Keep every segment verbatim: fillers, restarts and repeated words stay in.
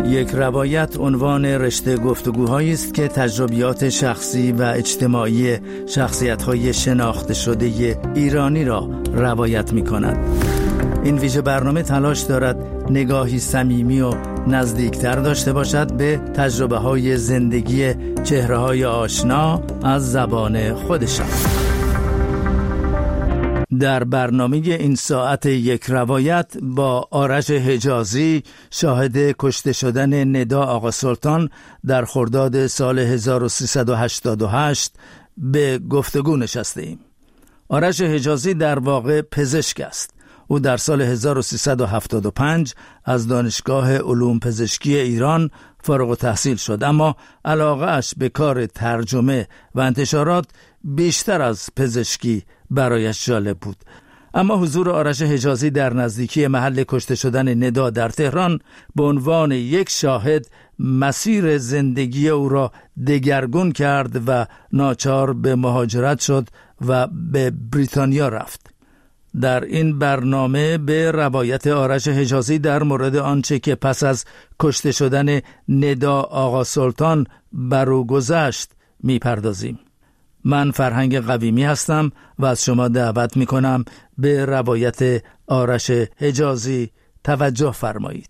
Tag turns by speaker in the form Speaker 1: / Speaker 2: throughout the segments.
Speaker 1: یک روایت عنوان رشته گفتگوهایی است که تجربیات شخصی و اجتماعی شخصیت‌های شناخته شده ایرانی را روایت می‌کند. این ویژه برنامه تلاش دارد نگاهی صمیمی و نزدیکتر داشته باشد به تجربه‌های زندگی چهره‌های آشنا از زبان خودشان. در برنامه این ساعت یک روایت با آرش حجازی شاهد کشته شدن ندا آقا سلطان در خرداد سال هزار و سیصد و هشتاد و هشت به گفتگو نشسته ایم. آرش حجازی در واقع پزشک است. او در سال هزار و سیصد و هفتاد و پنج از دانشگاه علوم پزشکی ایران فارغ التحصیل شد، اما علاقه اش به کار ترجمه و انتشارات بیشتر از پزشکی برایش جالب بود. اما حضور آرش حجازی در نزدیکی محل کشته شدن ندا در تهران به عنوان یک شاهد مسیر زندگی او را دگرگون کرد و ناچار به مهاجرت شد و به بریتانیا رفت. در این برنامه به روایت آرش حجازی در مورد آنچه که پس از کشته شدن ندا آقا سلطان بر او گذشت می‌پردازیم. من فرهنگ قویمی هستم و از شما دعوت می‌کنم به روایت آرش حجازی توجه فرمایید.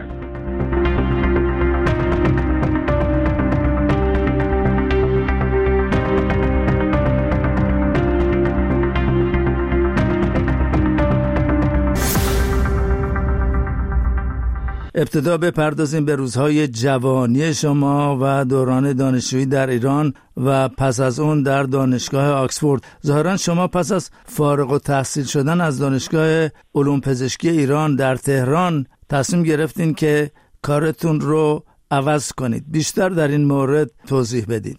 Speaker 1: ابتدا بپردازیم به روزهای جوانی شما و دوران دانشجویی در ایران و پس از اون در دانشگاه آکسفورد. ظاهرا شما پس از فارغ التحصیل شدن از دانشگاه علوم پزشکی ایران در تهران تصمیم گرفتین که کارتون رو عوض کنید. بیشتر در این مورد توضیح بدین.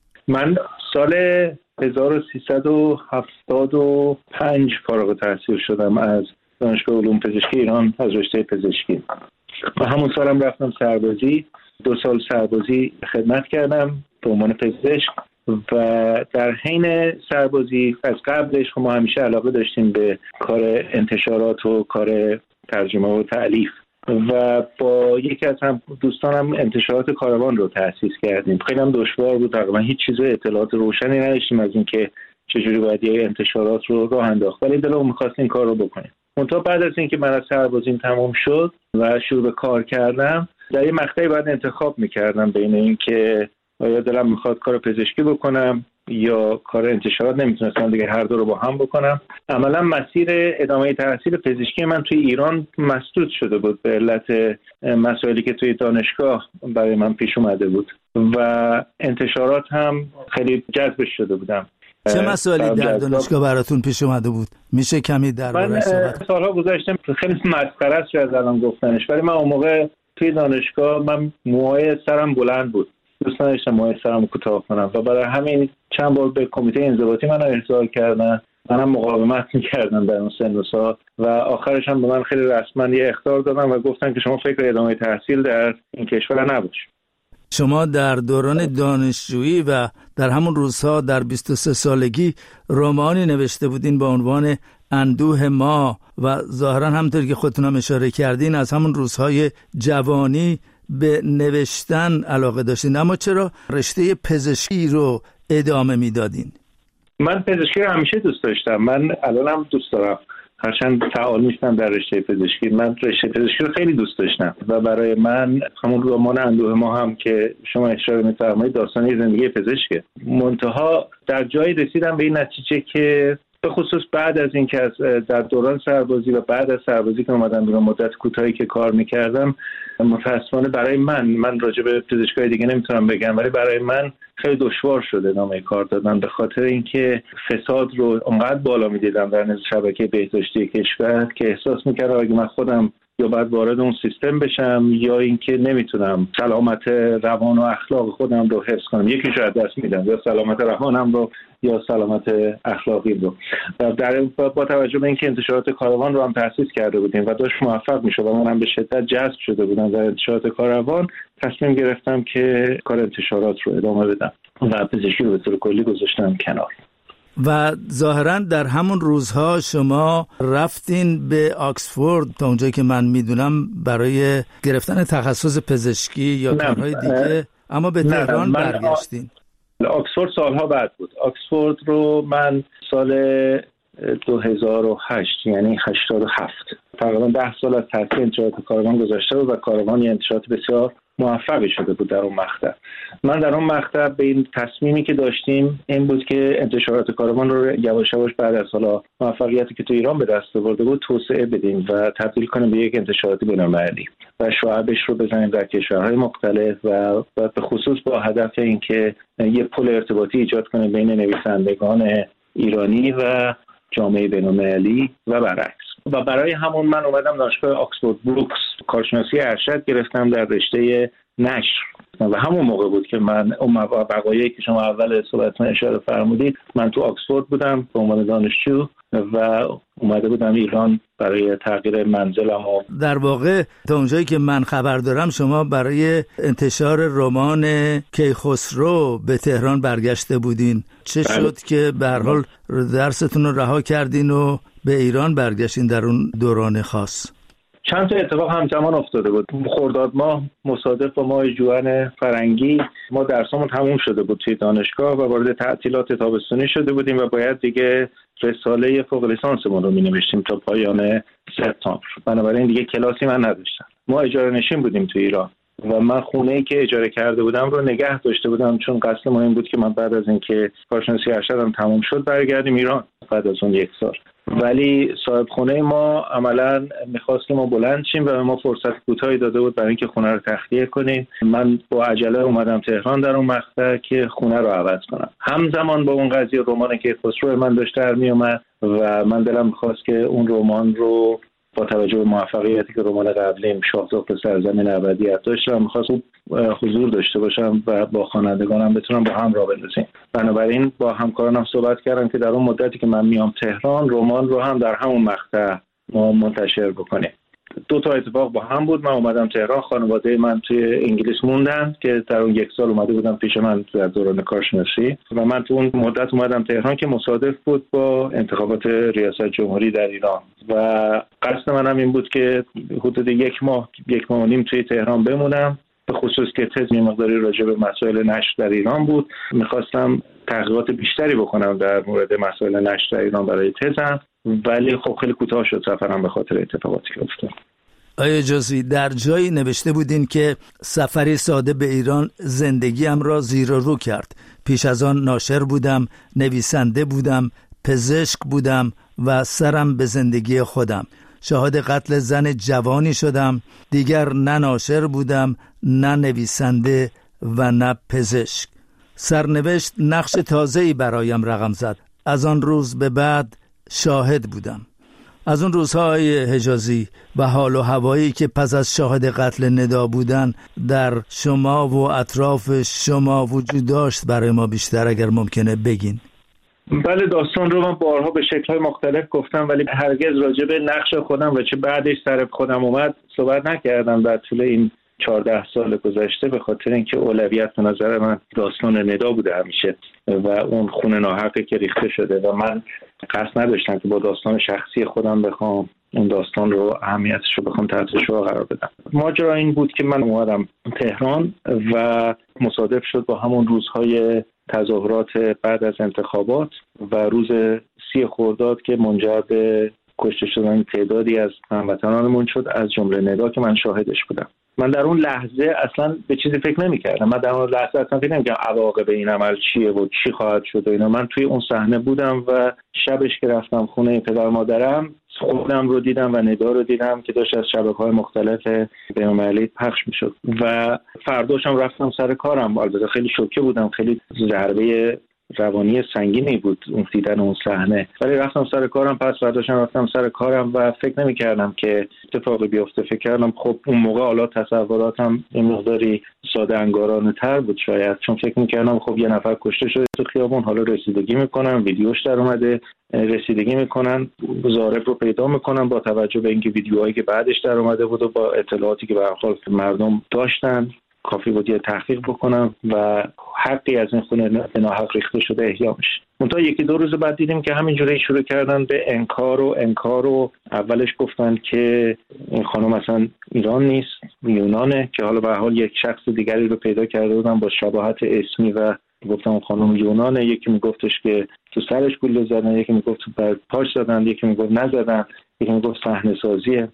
Speaker 2: من سال هزار و سیصد و هفتاد و پنج فارغ التحصیل شدم از دانشگاه علوم پزشکی ایران از رشته پزشکی. و همون سالم رفتم سربازی. دو سال سربازی خدمت کردم به عنوان پزشک و در حین سربازی از قبلش ما همیشه علاقه داشتیم به کار انتشارات و کار ترجمه و تألیف و با یکی از هم دوستانم انتشارات کاروان رو تأسیس کردیم. خیلی هم دشوار بود، تقریبا هیچ چیز اطلاعات روشنی نداشتیم از اینکه چجوری باید یه انتشارات رو راه انداخت، ولی دلمون می‌خواست این کار رو بکنیم. منتها بعد از اینکه من از سربازیم تمام شد و شروع به کار کردم، در یه مقطعی باید انتخاب میکردم بین اینکه آیا دلم میخواد کار پزشکی بکنم یا کار انتشارات. نمیتونستم دیگه هر دو رو با هم بکنم. عملا مسیر ادامه تحصیل پزشکی من توی ایران مسدود شده بود به علت مسائلی که توی دانشگاه برای من پیش اومده بود و انتشارات هم خیلی جذبش شده بودم.
Speaker 1: چه مسائلی در دانشگاه براتون پیش اومده بود؟ میشه کمی درباره‌اش صحبت؟
Speaker 2: من سالها گذشته خیلی مسخره است از الان گفتنش، ولی من اون موقع توی دانشگاه من موهای سرم بلند بود، دوست نداشتم موهای سرم کوتاه کنم و برای همین چند بار به کمیته انضباطی من احضار کردن. منم مقاومت می‌کردم در اون سن و سال و آخرش هم به من خیلی رسما یه اخطار دادن و گفتن که شما فکر ادامه تحصیل در این کشور نباش.
Speaker 1: شما در دوران دانشجویی و در همون روزها در بیست و سه سالگی رمانی نوشته بودین با عنوان اندوه ما و ظاهرا همونطور که خودتون هم اشاره کردین از همون روزهای جوانی به نوشتن علاقه داشتین، اما چرا رشته پزشکی رو ادامه میدادین؟
Speaker 2: من پزشکی رو همیشه دوست داشتم. من الانم دوست دارم، هرچند فعال نیستم در رشته پزشکی. من رشته پزشکی رو خیلی دوست داشتم و برای من همون رمان اندوه ما هم که شما اشاره می‌فرمایید داستانی زندگی پزشکه. منتها در جایی رسیدم به این نتیجه که به خصوص بعد از اینکه از در دوران سربازی و بعد از سربازی که اومدم بیرون مدت کوتاهی که کار می‌کردم، متأسفانه برای من من راجع به پزشکای دیگه نمیتونم بگم، ولی برای من خیلی دشوار شده ادامه کار دادن به خاطر اینکه فساد رو اونقدر بالا می‌دیدم در نزد شبکه بهداشتی کشور که احساس می‌کردم اگه من خودم یا باید وارد اون سیستم بشم یا اینکه نمیتونم سلامت روان و اخلاق خودم رو حفظ کنم. یکیش رو از دست میدم، یا سلامت روانم رو یا سلامت اخلاقی رو. در با توجه به اینکه انتشارات کاروان رو هم تأسیس کرده بودیم و داشت موفق میشد و منم به شدت جذب شده بودم در انتشارات کاروان، تصمیم گرفتم که کار انتشارات رو ادامه بدم و پزشکی رو به طور کلی گذاشتم کنار.
Speaker 1: و ظاهراً در همون روزها شما رفتین به آکسفورد تا اونجایی که من میدونم برای گرفتن تخصص پزشکی یا کارهای دیگه، اما به تهران برگشتین.
Speaker 2: آکسفورد سالها بعد بود. آکسفورد رو من سال دو هزار و هشت یعنی هشتاد و هفت تقریبا ده سال از تأسیس انتشارات کاروان گذشته بود و کاروان یه انتشارات بسیار موفقی شده بود در اون مقطع. من در اون مقطع به این تصمیمی که داشتیم این بود که انتشارات کاروان رو یواش یواش بعد از حالا موفقیتی که تو ایران به دست آورده بود توسعه بدیم و تبدیل کنیم به یک انتشارات بین‌المللی و شعبش رو بزنیم در کشورهای مختلف و به خصوص با هدف اینکه یه پل ارتباطی ایجاد کنیم بین نویسندگان ایرانی و جامعه بین‌المللی و برعکس. و برای همون من اومدم دانشگاه آکسفورد بروکس کارشناسی ارشد گرفتم در رشته نشر و همون موقع بود که من اون وقایعی که شما اول صحبتتون اشاره فرمودید من تو آکسفورد بودم به عنوان دانشجو و اومده بودم ایران برای تغییر منزلم. و
Speaker 1: در واقع تا اونجایی که من خبر دارم شما برای انتشار رمان کیخسرو به تهران برگشته بودین. چه بله. شد که به هر حال درستون رو رها کردین و به ایران برگشتین در اون دوران خاص؟
Speaker 2: چند تا اتفاق همزمان افتاده بود. خرداد ماه مصادف با ماه ژوئن فرنگی ما درسامون تموم شده بود توی دانشگاه و وارد تعطیلات تابستانی شده بودیم و باید دیگه رساله فوق لیسانسمون رو می‌نوشتیم تا پایان سپتامبر. بنابراین دیگه کلاسی من نداشتم. ما اجاره نشین بودیم توی ایران و من خونه‌ای که اجاره کرده بودم رو نگه داشته بودم چون قصد ما این بود که من بعد از اینکه کارشناسی ارشدم تموم شد برگردیم ایران بعد از اون یک سال. ولی صاحب خونه ما عملاً می‌خواست که ما بلند شیم و ما فرصت کوتاهی داده بود برای اینکه خونه رو تخلیه کنیم. من با عجله اومدم تهران در اون مقطع که خونه رو عوض کنم. همزمان با اون قضیه رمان کیخسرو من داشت در میومد و من دلم می‌خواست که اون رمان رو با توجه به موفقیتی که رمان قبلیم شاهزاده به سرزمین ابدیت داشت و می‌خواستم حضور داشته باشم و با خوانندگانم بتونم با هم راه بندازیم. بنابراین با همکارانم صحبت کردم که در اون مدتی که من میام تهران رمان رو هم در همون مقطع ما منتشر بکنیم. دو تا اتفاق با هم بود. من اومدم تهران، خانواده من توی انگلیس موندن که در اون یک سال اومده بودم پیش من در دوران کارشناسی و من تو اون مدت اومدم تهران که مصادف بود با انتخابات ریاست جمهوری در ایران و قصد منم این بود که حدود یک ماه یک ماه و نیم توی تهران بمونم، به خصوص که تز یه مقداری راجع به مسائل نشر در ایران بود. میخواستم تحقیقات بیشتری بکنم در مورد مسائل نشر در ایران برای تزم، ولی خب خیلی کوتاه شد سفرم به خاطر اتفاقاتی که افتاد.
Speaker 1: آیه جزوی در جایی نوشته بودین که سفری ساده به ایران زندگیم را زیر و رو کرد. پیش از آن ناشر بودم، نویسنده بودم، پزشک بودم و سرم به زندگی خودم. شاهد قتل زن جوانی شدم، دیگر نه ناشر بودم، نه نویسنده و نه پزشک. سرنوشت نقش تازه‌ای برایم رقم زد. از آن روز به بعد شاهد بودم. از اون روزهای حجازی و حال و هوایی که پس از شاهد قتل ندا بودن در شما و اطراف شما وجود داشت برای ما بیشتر اگر ممکنه بگین.
Speaker 2: بله، داستان رو من بارها به شکل‌های مختلف گفتم ولی هرگز راجع به نقش خودم و چه بعدش سر خودم اومد صحبت نکردم در طول این چهارده سال گذشته، به خاطر اینکه اولویت به نظر من داستان ندا بوده همیشه و اون خون ناحقی که ریخته شده و من قصد نداشتم که با داستان شخصی خودم بخوام اون داستان رو اهمیتش رو بخوام تحت شعاع قرار بدم. ماجرا این بود که من اومدم تهران و مصادف شد با همون روزهای تظاهرات بعد از انتخابات و روز سی خرداد که منجر به کشته شدن تعدادی از هموطنانمون شد، از جمله ندا که من شاهدش بودم. من در اون لحظه اصلا به چیزی فکر نمی‌کردم. من در اون لحظه اصلا فکر نمی‌کردم عواقب این عمل چیه و چی خواهد شد و اینا. من توی اون صحنه بودم و شبش که رفتم خونه پدر مادرم خودم رو دیدم و ندا رو دیدم که داشت از شبکه‌های مختلف بین‌المللی پخش می‌شد و فرداشم رفتم سر کارم. البته خیلی شوکه بودم، خیلی ضربه روانی سنگینی بود اون دیدن اون صحنه، ولی رفتم سر کارم. پس فرداشم رفتم سر کارم و فکر نمی‌کردم که اتفاقی بیفته. فکر کردم خب اون موقع حالا تصوراتم این مقداری ساده انگارانه تر بود شاید، چون فکر می‌کردم خب یه نفر کشته شده تو خیابون، حالا رسیدگی می‌کنن، ویدیوش در اومده، رسیدگی می‌کنن، ضارب رو پیدا می‌کنن با توجه به اینکه ویدیوهایی که بعدش در اومده بود و با اطلاعاتی که به هر حال مردم داشتن کافی بود یه تحقیق بکنم و حقی از این خونه به ناحق ریخته شده احیا میشه. منتها یکی دو روز بعد دیدیم که همینجوری شروع کردن به انکار و انکار و اولش گفتن که این خانم اصلا ایران نیست، یونانه، که حالا به هر حال یک شخص دیگری رو پیدا کرده بودن با شباهت اسمی و گفتم اون خانم یونانه. یکی میگفتش که تو سرش گلوله زدن، یکی میگفت بر پاش زدن، یکی میگفت نزدن، یکی میگفت صحنه سازیه.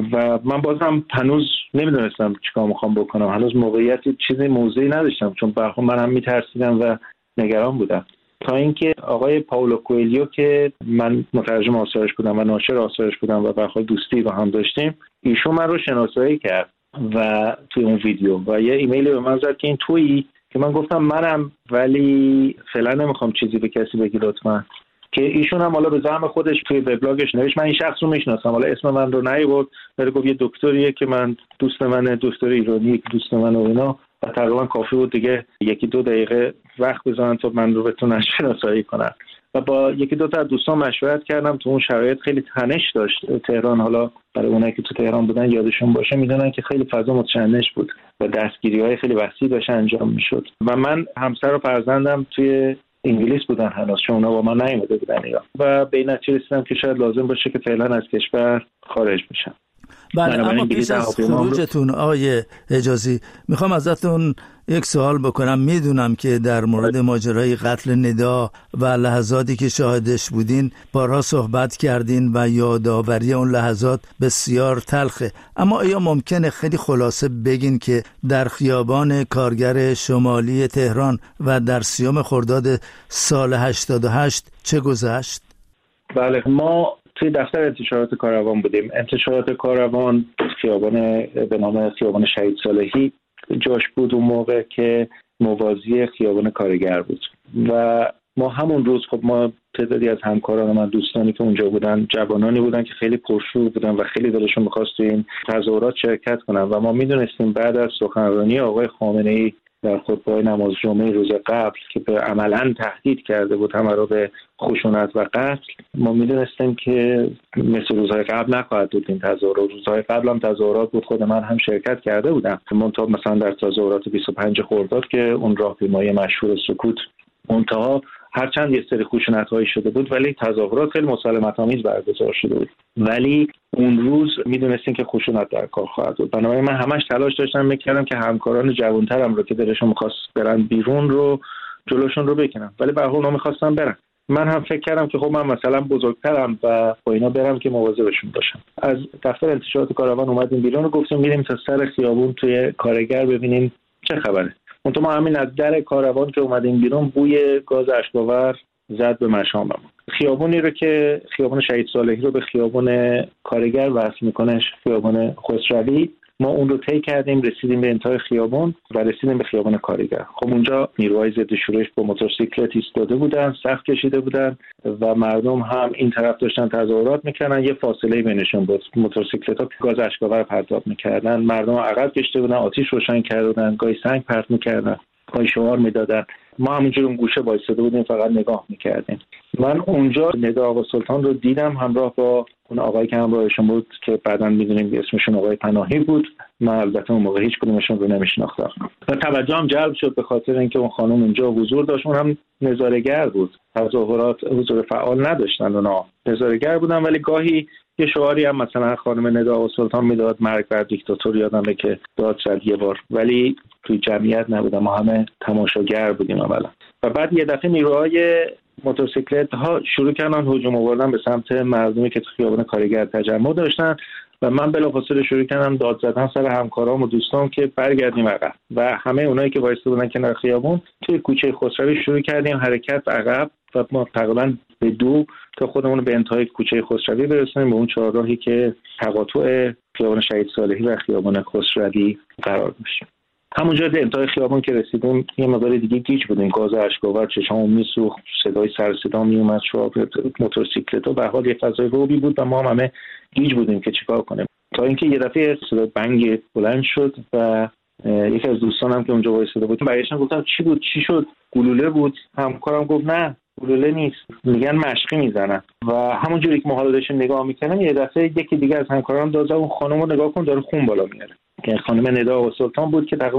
Speaker 2: و من بازم هنوز نمیدونستم چیکار میخوام بکنم، هنوز موقعیت چیزی موضعی نداشتم، چون به هر حال من هم میترسیدم و نگران بودم. تا اینکه آقای پائولو کوئلیو که من مترجم آثارش بودم و ناشر آثارش بودم و به هر حال دوستی با هم داشتیم، ایشون من رو شناسایی کرد و توی اون ویدیو و یه ایمیلی به من زد که این تویی؟ که من گفتم منم، ولی فعلا نمیخوام چیزی به کسی بگی لطفا. که ایشون هم حالا به زعم خودش توی وبلاگش نوشت من این شخص رو میشناسم، حالا اسم من رو نیورد، ولی گفت یه دکتریه که من دوست منه، دکتر ایرانی که دوست منه و اینا، و تقریبا کافی بود دیگه یکی دو دقیقه وقت بذارن تا من رو بتونن شناسایی کنن. و با یکی دو تا دوستان مشورت کردم، تو اون شرایط خیلی تنش داشت تهران. حالا برای اونایی که تو تهران بودن یادشون باشه میدونن که خیلی فضا متشنج بود و دستگیری‌های خیلی وسیع داشت انجام میشد. و من همسر و فرزندم توی انگلیس بودن هنوز، چون اونا با ما نیومده بودن ایران، و به این نتیجه رسیدم که شاید لازم باشه که فعلا از کشور خارج بشم.
Speaker 1: بله، اما پیش از خروجتون آقای حجازی میخوام ازتون یک سوال بکنم. میدونم که در مورد ماجرای قتل ندا و لحظاتی که شاهدش بودین بارها صحبت کردین و یادآوری اون لحظات بسیار تلخه، اما آیا ممکنه خیلی خلاصه بگین که در خیابان کارگر شمالی تهران و در سیوم خرداد سال هشتاد و هشت چه گذشت؟
Speaker 2: بله، ما توی دفتر انتشارات کاروان بودیم. انتشارات کاروان خیابان به نام خیابان شهید صالحی جاش بود اون موقع که موازی خیابان کارگر بود. و ما همون روز خب ما تعدادی از همکاران و من دوستانی که اونجا بودن جوانانی بودن که خیلی پرشور بودن و خیلی دلشون می‌خواست تو این تظاهرات شرکت کنن و ما میدونستیم بعد از سخنرانی آقای خامنه‌ای در خطبه نماز جمعه روز قبل که به عملاً تهدید کرده بود همه رو به خشونت و قتل، ما میدونستیم که مثل روزهای قبل نخواهد بود این تظاهرات. روزهای قبل هم تظاهرات بود، خود من هم شرکت کرده بودم، منتها مثلا در تظاهرات بیست و پنج خرداد که اون راهپیمایی مشهور سکوت، منتها هرچند یه سری خشونت‌هایی شده بود ولی تظاهرات خیلی مسالمت‌آمیز برگزار شده بود، ولی اون روز میدونستیم که خشونت در کار خواهد بود. بنابراین من همش تلاش داشتم میکردم که همکاران جوانترم رو که دلشون می‌خواست برن بیرون رو جلوشون رو بکنم، ولی به هر حال نمی‌خواستم برن. من هم فکر کردم که خب من مثلا بزرگترم و با اینا برم که مواظبشون باشم. از دفتر انتشارات کاروان اومدیم بیرون و گفتیم میریم تا سر خیابون توی کارگر ببینیم چه خبره. منتها ما همین از در کاروان که اومدیم بیرون بوی گاز اشک‌آور زد به مشامم. خیابونی رو که خیابان شهید صالحی رو به خیابان کارگر وصل میکنه، خیابان خسروی، ما اون رو طی کردیم، رسیدیم به انتهای خیابان و رسیدیم به خیابان کارگر. خب اونجا نیروهای ضد شورش با موتورسیکلت ایستاده بودن، صف کشیده بودن و مردم هم این طرف داشتن تظاهرات میکردن، یه فاصله بینشون بود. موتورسیکلت‌ها گاز اشک‌آور پرتاب میکردن، مردم عقب کشیده بودن، آتش روشن کرده بودن، گاهی سنگ پرت میکردن، گاهی شعار میدادن. ما همونجور اون گوشه وایساده بودیم فقط نگاه میکردیم. من اونجا ندا آقا سلطان رو دیدم همراه با اون آقایی که همراهشون بود که بعداً میدونیم اسمشون آقای پناهی بود. من البته اون موقع هیچ کدومشون رو نمیشناختم و توجهم جلب شد به خاطر اینکه اون خانم اونجا حضور داشت. اون هم نظاره‌گر بود، تظاهرات حضور فعال نداشتن، اونا نظاره‌گر بودن، ولی گاهی یه شعاری هم مثلا خانم ندا آقا سلطان میداد، مرگ بر دیکتاتور یادمه که داد زد یه بار، ولی توی جمعیت نبودم، ما همه تماشاگر بودیم اولا. و بعد یه دفعه نیروهای موتورسیکلت ها شروع کردن هجوم آوردن به سمت مردمی که تو خیابان کارگر تجمع داشتن و من بلافاصله شروع کردم داد زدن سر همکارام و دوستام که برگردیم عقب و همه اونایی که وایساده بودن کنار خیابون توی کوچه خسروی شروع کردیم حرکت عقب و ما تقریبا به دو تا خودمون به انتهای کوچه خسروی برسونیم، به اون چهارراهی که تقاطع خیابان شهید صالحی و خیابان خسروی قرار داشت. همونجا به انتهای خیابان که رسیدیم یه مقدار دیگه گیج بودیم، گاز اشک‌آور چشامون میسوخت، صدای سر صدا میومد، شعار موتورسیکلت‌ها، به هر حال یه فضای روبی بود و ما هم همه گیج بودیم که چیکار کنیم، تا اینکه یه دفعه صدای بنگ بلند شد و یکی از دوستانم که اونجا وایساده بود برگشتن گفتم چی بود چی شد؟ گلوله بود. همکارم گفت نه گلوله نیست، میگن مشقی میزنن. و همونجوری که ما حالا داشتیم نگاه میکنم یه دفعه یکی دیگه از همکارام داد اون خانمو نگاه کن داره خون بالا میاره، که خانم ندا آقا سلطان بود که تقریبا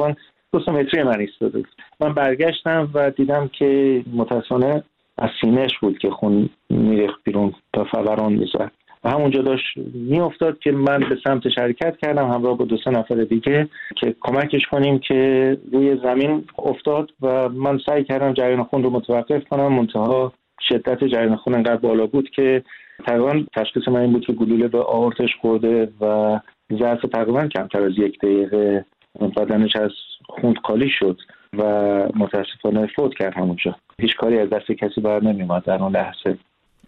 Speaker 2: دو سه متری من ایستاده بود. من برگشتم و دیدم که متاسفانه از سینه‌اش بود که خون میریخت بیرون تا فوران میزد و همونجا داشت میافتاد که من به سمتش حرکت کردم همراه با دو سه نفر دیگه که کمکش کنیم که روی زمین افتاد و من سعی کردم جریان خون رو متوقف کنم. منتها شدت جریان خون انقدر بالا بود که تقریبا تشخیص من این بود که گلوله به آورتش خورده و ظرف تقریبا کمتر از یک دقیقه بدنش از خون خالی شد و متاسفانه فوت کرد همونجا. هیچ کاری از دست کسی بر نمیومد در اون لحظه.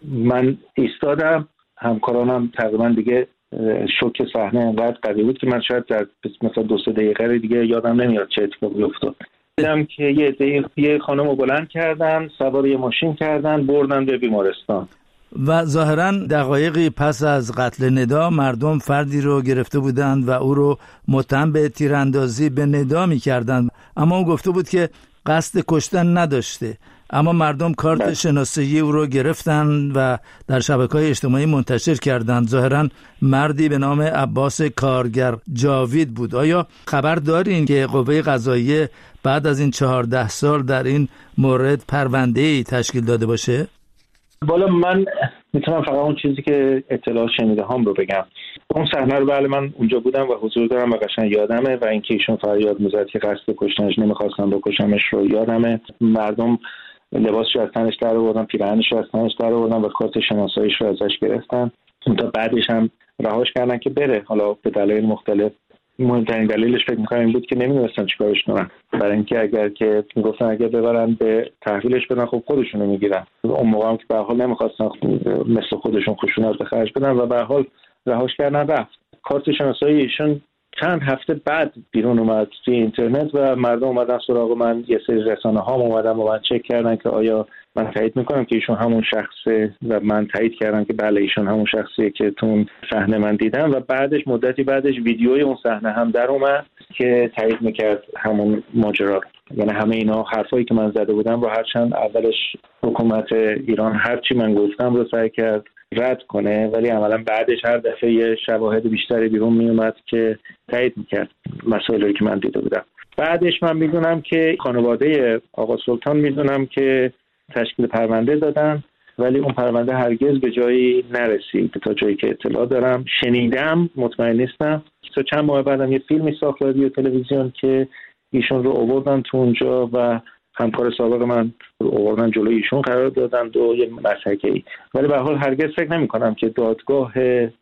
Speaker 2: من ایستادم، همکارانم تقریبا دیگه شوک صحنه انقدر قوی بود که من شاید در مثلا دو سه دقیقه دیگه یادم نمیاد چه اتفاقی افتاد. دیدم که یه دیگه یه خانم رو بلند کردن، سوار یه ماشین کردن، بردن به بیمارستان.
Speaker 1: و ظاهراً دقایقی پس از قتل ندا مردم فردی رو گرفته بودند و او رو متهم به تیراندازی به ندا می‌کردند، اما او گفته بود که قصد کشتن نداشته. اما مردم کارت شناسایی او رو گرفتن و در شبکه‌های اجتماعی منتشر کردند. ظاهراً مردی به نام عباس کارگر جاوید بود. آیا خبر دارین که قوه قضاییه بعد از این چهارده سال در این مورد پرونده‌ای تشکیل داده باشه؟
Speaker 2: بالا من میتونم فقط اون چیزی که اطلاع شنیده هم رو بگم. اون صحنه رو بله من اونجا بودم و حضور دارم و قشنگ یادمه و اینکه ایشون فریاد میزد که قصد کشتنش نمیخواستم بکشمش رو یادمه. مردم لباسش از تنش در آوردن، پیراهنش از تنش در آوردن و کارت شناساییش رو ازش گرفتن. تا بعدش هم رهاش کردن که بره، حالا به دلایل مختلف. مهمترین دلیلش فکر می‌کنم این بود که نمی‌دونستن چیکارش کنن، برای اینکه اگر که میگفتن اگر ببرن به تحویلش بدن خب خودشونو میگیرن. اون موقع هم که به هر حال نمی‌خواستن مثل خودشون خشونت به خرج بدن و به هر حال رهاش کردن رفت. کارت شناسایی ایشون چند هفته بعد بیرون اومد توی اینترنت و مردم اومدن سراغ من، یه سری رسانه‌ها اومدن و من چک کردن که آیا من تایید میکنم که ایشون همون شخصه و من تایید کردم که بله ایشون همون شخصیه که تو اون صحنه من دیدم و بعدش مدتی بعدش ویدیوی اون صحنه هم در اومد که تایید میکرد همون ماجرا رو. یعنی همه اینا حرفایی که من زده بودم رو هرچند اولش حکومت ایران هرچی من گفتم رو سعی کرد رد کنه، ولی عملا بعدش هر دفعه یه شواهد بیشتری بیرون میومد که تایید میکرد مسائلی که من دیده بودم. بعدش من میدونم که خانواده آقا سلطان میدونم که تشکیل پرونده دادن، ولی اون پرونده هرگز به جایی نرسید تا جایی که اطلاع دارم. شنیدم، مطمئن نیستم. تا چند ماه بعدم یه فیلمی ساخت رادیو تلویزیون که ایشون رو آوردن تو اونجا و همکار سابق من آوردن جلوی ایشون قرار دادن و یه مسحکه‌ای، ولی به هر حال هرگز فکر نمی‌کنم که دادگاه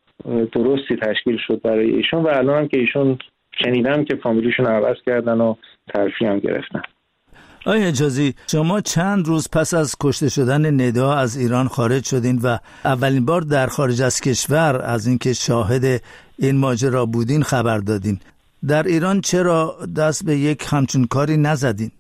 Speaker 2: درستی تشکیل شد برای ایشون و الان هم که ایشون شنیدم که فامیلیشون عوض کردن و ترفیع هم گرفتن.
Speaker 1: آقای حجازی، شما چند روز پس از کشته شدن ندا از ایران خارج شدین و اولین بار در خارج از کشور از اینکه شاهد این ماجرا بودین خبر دادین. در ایران چرا دست به یک همچون کاری نزدین؟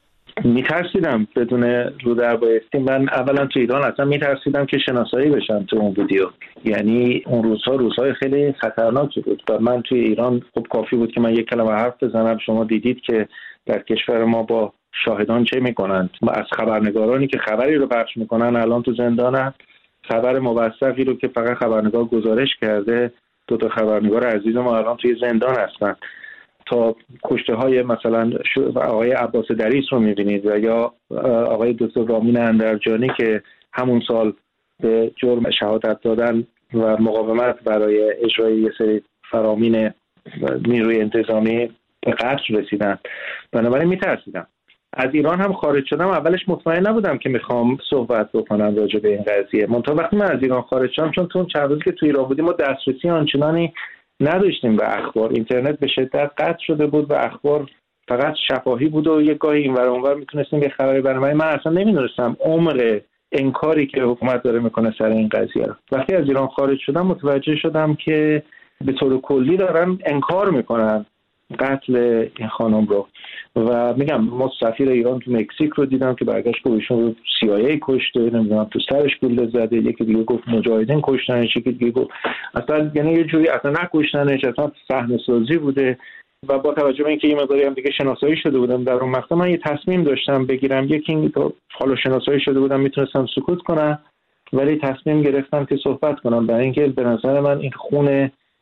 Speaker 2: میترسیدم بدون رو در بایستی. من اولا تو ایران اصلا میترسیدم که شناسایی بشم تو اون ویدیو. یعنی اون روزها روزهای خیلی خطرناکی بود و من توی ایران خب کافی بود که من یک کلمه حرف بزنم. شما دیدید که در کشور ما با شاهدان چه میکنند. از خبرنگارانی که خبری رو پخش میکنن الان تو زندانن، خبر موثقی رو که فقط خبرنگار گزارش کرده، دو تا خبرنگار عزیز ما الان توی زندان هستن. تا کشته های مثلا آقای عباس دریس رو میبینید و یا آقای دکتر رامین اندرجانی که همون سال به جرم شهادت دادن و مقاومت برای اجرای یه سری فرامین نیروی انتظامی به قتل رسیدن. بنابراین میترسیدم. از ایران هم خارج شدم، اولش مطمئن نبودم که میخوام صحبت بکنم راجع به این قضیه. منتها وقتی من از ایران خارج شدم، چون تو چند روزی که تو ایران بودیم ما دسترسی آنچنانی نداشتیم به اخبار، اینترنت به شدت قطع شده بود و اخبار فقط شفاهی بود و یک گاهی اینور اونور میتونستیم یه خبری برام. من اصلا نمیدونستم عمق انکاری که حکومت داره میکنه سر این قضیه. وقتی از ایران خارج شدم متوجه شدم که به طور کلی دارن انکار میکنن قتل این خانم رو و میگم ما سفیر ایران تو مکزیک رو دیدم که برگشت که ایشون رو سی آی ای کشته، نمیدونم تو سرش گلوله زده، یکی دیگه گفت مجاهدین کشتنش، یکی دیگه گفت اصلا یعنی یه جوری اصلا نکشتنش، اصلا صحنه سازی بوده. و با توجه به اینکه یه مقداری هم دیگه شناسایی شده بودم در اون مقطع، من یه تصمیم داشتم بگیرم. یکی این که حالا شناسایی شده بودم میتونستم سکوت کنم، ولی تصمیم گرفتم که صحبت کنم، برای اینکه به نظر من این خون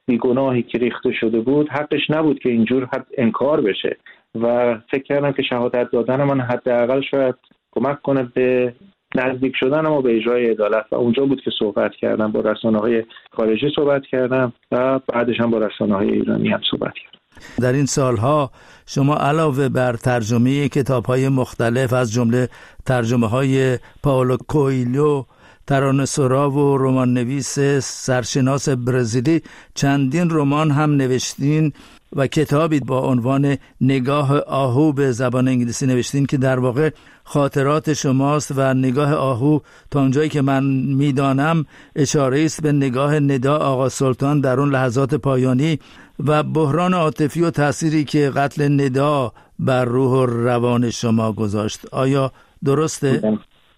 Speaker 2: بیگناهی که ریخته شده بود حقش نبود که اینجور حد انکار بشه و فکر کردم که شهادت دادن من حداقل شاید کمک کنه به نزدیک شدن ما به اجرای عدالت و اونجا بود که صحبت کردم، با رسانه‌های خارجی صحبت کردم و بعدش هم با رسانه‌های ایرانی هم صحبت کردم.
Speaker 1: در این سالها شما علاوه بر ترجمه کتاب‌های مختلف از جمله ترجمه‌های پائولو کوئیلو، ترانه‌سرا و رمان نویس سرشناس برزیلی، چندین رمان هم نوشتین و کتابی با عنوان نگاه آهو به زبان انگلیسی نوشتین که در واقع خاطرات شماست و نگاه آهو تا اونجایی که من میدانم اشاره است به نگاه ندا آقا سلطان در اون لحظات پایانی و بحران عاطفی و تأثیری که قتل ندا بر روح و روان شما گذاشت. آیا درسته؟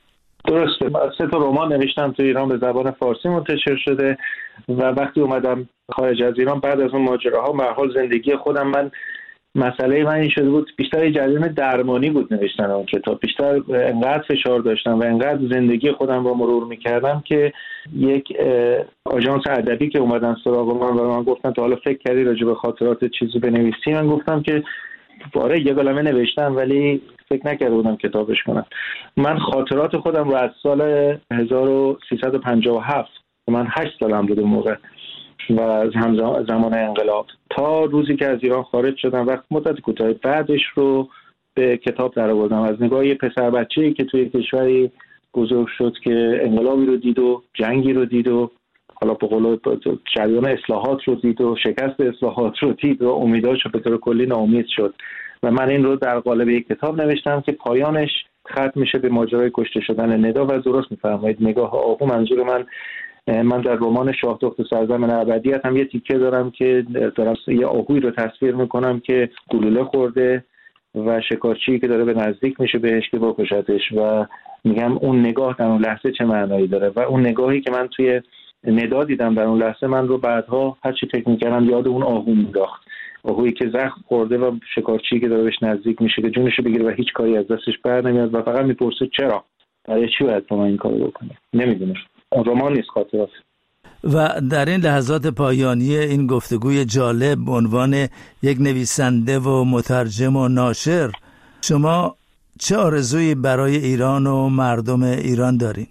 Speaker 2: درسته. سه تا رمان نوشتم تو ایران، به زبان فارسی منتشر شده و وقتی اومدم خارج از ایران بعد از اون ماجراها، به هر حال زندگی خودم، من مسئله من این شده بود بیشتر جریان درمانی بود نوشتن اون کتاب، بیشتر انقدر فشار داشتم و انقدر زندگی خودم رو مرور میکردم که یک آژانس ادبی که اومدن سراغ من و من گفتن تا حالا فکر کردی راجع به خاطرات چیزی بنویسی؟ من گفتم که باره یه کلمه نوشتم ولی فکر نکرده بودم کتابش کنم. من خاطرات خودم رو از سال هزار و سیصد و پنجاه و هفت، من هشت سالم بود اون موقع و از زمان انقلاب تا روزی که از ایران خارج شدم، وقت مدت کوتاه بعدش رو به کتاب درآوردم. از نگاه یه پسر بچه‌ای که توی کشوری بزرگ شد که انقلابی رو دید و جنگی رو دید و حالا به قول جریان اصلاحات رو دید و شکست اصلاحات رو دید و امیدهاش به طور کلی ناامید شد و من این رو در قالب یک کتاب نوشتم که پایانش ختم میشه به ماجرای کشته شدن ندا. و درست میفرمایید، نگاه آهو منظور من من در رمان شاه دخت سرزمین ابدیت هم یه تیکه دارم که دارم یه آهوی رو تصویر میکنم که گلوله خورده و شکارچی که داره به نزدیک میشه بهش که بکشتش و میگم اون نگاه در اون لحظه چه معنایی داره و اون نگاهی که من توی ندا دیدم در اون لحظه من رو بعدها هر چی فکر میکردم یاد اون آهو مینداخت، آهویی که زخم خورده و شکارچی که داره بهش نزدیک میشه که جونش بگیره و هیچ کاری از دستش بر نمیاد و فقط میپرسه چرا، برای چی باید من این کارو بکنم؟ نمیدونه. رمان نیست، خاطرات.
Speaker 1: و در این لحظات پایانی این گفتگوی جالب به عنوان یک نویسنده و مترجم و ناشر، شما چه آرزویی برای ایران و مردم ایران دارین؟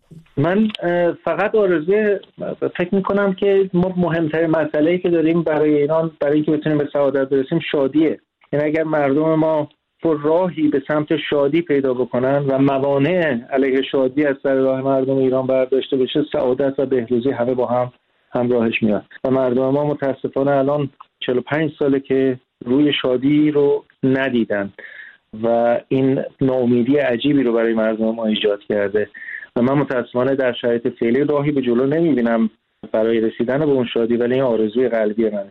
Speaker 2: من فقط آرزوی فکر میکنم که ما مهمترین مسئله‌ای که داریم برای ایران، برای اینکه بتونیم به سعادت برسیم، شادیه. یعنی اگر مردم ما پر راهی به سمت شادی پیدا بکنن و موانع علیه شادی از سر راه مردم ایران برداشته بشه، سعادت و بهروزی همه با هم همراهش میاد. و مردم ما متاسفانه الان چهل و پنج ساله که روی شادی رو ندیدن و این ناامیدی عجیبی رو برای مردم ما ایجاد کرده و من متاسفانه در شرایط فعلی راهی به جلو نمیبینم برای رسیدن به اون شادی، ولی این آرزوی قلبی منه.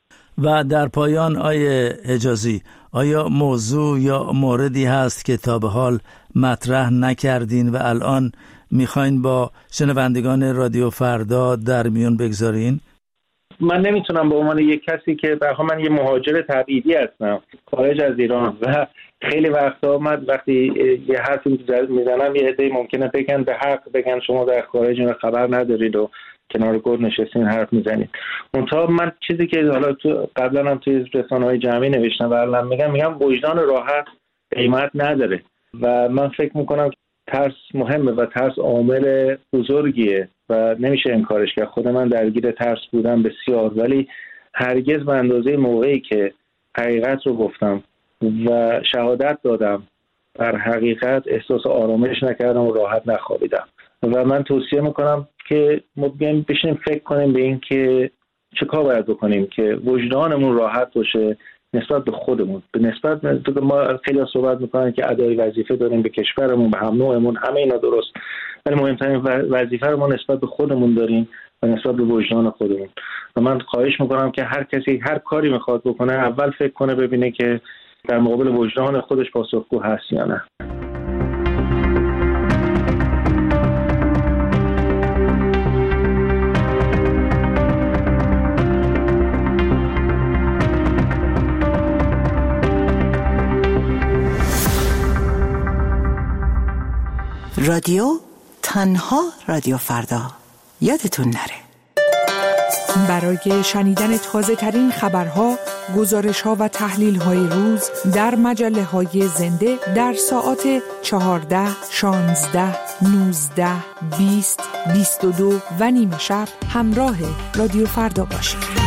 Speaker 1: و در پایان آیه حجازی، آیا موضوع یا موردی هست که تا به حال مطرح نکردین و الان میخواین با شنوندگان رادیو فردا در میون بگذارین؟
Speaker 2: من نمیتونم به عنوان یک کسی که برخواه من یه مهاجر تبعیدی هستم خارج از ایران و خیلی وقتا من وقتی یه حرفی میزنم یه عده‌ای ممکنه بگن به حق بگن شما در خارج رو خبر ندارید و کنار گور نشستین حرف میزنید. منتها من چیزی که حالا تو قبلا هم توی رسانه‌های جمعی نوشتم و الان میگم میگم وجدان راحت قیمت نداره و من فکر میکنم ترس مهمه و ترس عامل بزرگیه و نمیشه انکارش کرد. خود من درگیر ترس بودم بسیار، ولی هرگز به اندازه موقعی که حقیقت رو گفتم و شهادت دادم بر حقیقت احساس آرامش نکردم و راحت نخوابیدم. و من توصیه میکنم که ما بیایم بشینیم فکر کنیم به این که چه کار باید بکنیم که وجدانمون راحت باشه نسبت به خودمون، به نسبت به ما خیلی ها صحبت میکنن که ادای وظیفه داریم به کشورمون، به هم نوعمون، همه اینا درست، ولی مهمترین وظیفه رو ما نسبت به خودمون داریم و نسبت به وجدان خودمون. و من خواهش میکنم که هر کسی هر کاری میخواد بکنه اول فکر کنه ببینه که در مقابل وجدان خودش پاسخگو هست یا نه.
Speaker 3: رادیو تنها رادیو فردا، یادتون نره. برای شنیدن تازه ترین خبرها، گزارش ها و تحلیل های روز در مجله های زنده در ساعات چهارده، شانزده، نوزده، بیست، بیست و دو و نیم شب همراه رادیو فردا باشید.